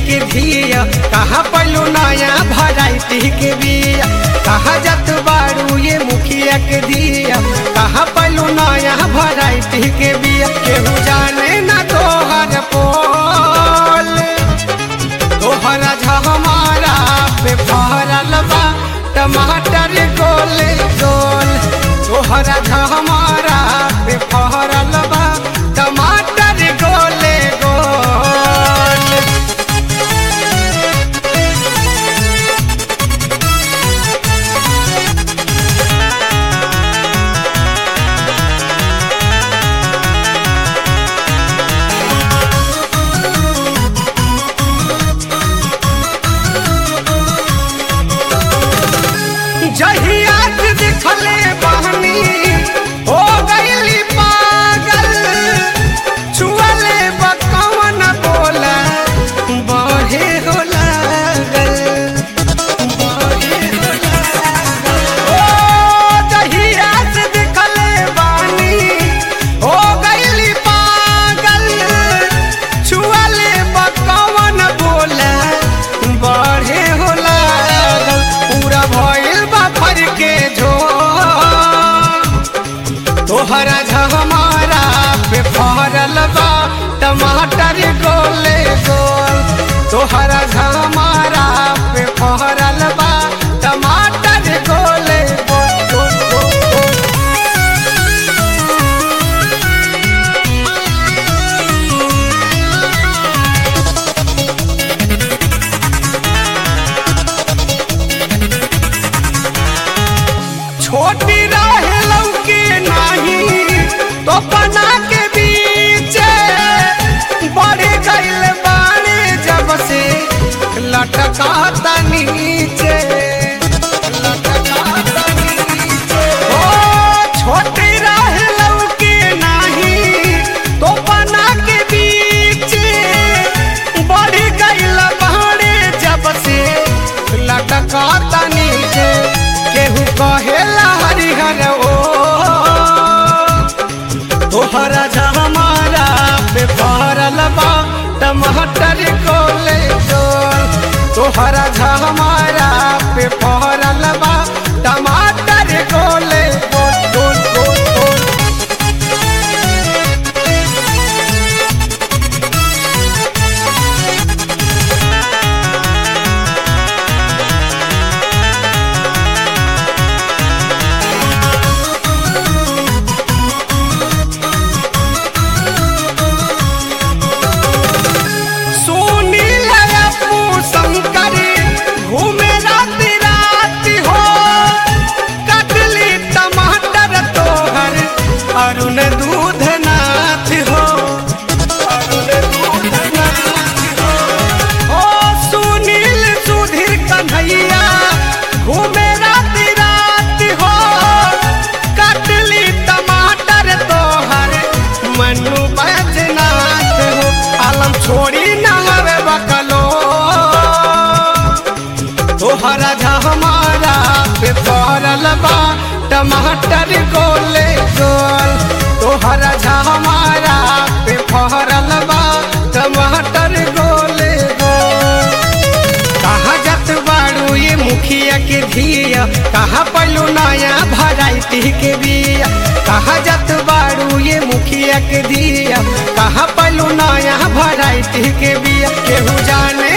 के धिया कहाँ पलू नया भराइटी के बिया कहाँ जत बारू ये मुखिया के धिया कहाँ पलू नया भराइटी के बिया केहू जाने ना तोहर पोल तोहरा हमारा पे फहरल बा टमाटर गोले गोल तोहरा हमारा पे फहरल बा टमाटर गोले गोल। जहिया दिखले बहनी हो गईली पागल छुअले बकवन बोला बहे हो लागल ओ जहिया दिखले बहनी हो गईली पागल छुअले बकवन बोला बहे हो लागल पूरा भइल फर के झो तोहरा हमारा पे फहरल बा टमाटर गोले गोल तोहरा हमारा पे फहरल बा टमाटर गोले गोल। छोटी रहे लौके नाही तो पना के बीच बढ़ गइल बाणे जब से लटका नीचे ओ छोटी रहे लौके नाही तो पना के बीच बढ़ गइल बाणे जब से लटका नीचे केहू कहेला हरिहर ओ तोहरा हमारा पे फहरल बा टमाटर गोले गोल तोहरा हमारा पे फहरल बा टमाटर गोले गोल गोल गोल। घूमे राती राती हो कटली टमाटर तोहर अरुण दूध नाथ हो ओ सुनील सुधीर कन्हैया घूमे राती राती हो कटली टमाटर तोहर मनु बैजनाथ हो आलम छोड़ी न हवे बकलो तोहरा हमारा पे फहरल बा टमाटर गोले गोल तोहरा हमारा पे फहरल बा टमाटर गोले गोल कहाँ जत बारू ये मुखिया के धिया कहाँ पलू नया भराइटी के बिया कहाँ जत बारू ये मुखिया के धिया कहाँ पलू नया भराइटी के बिया केहू जाने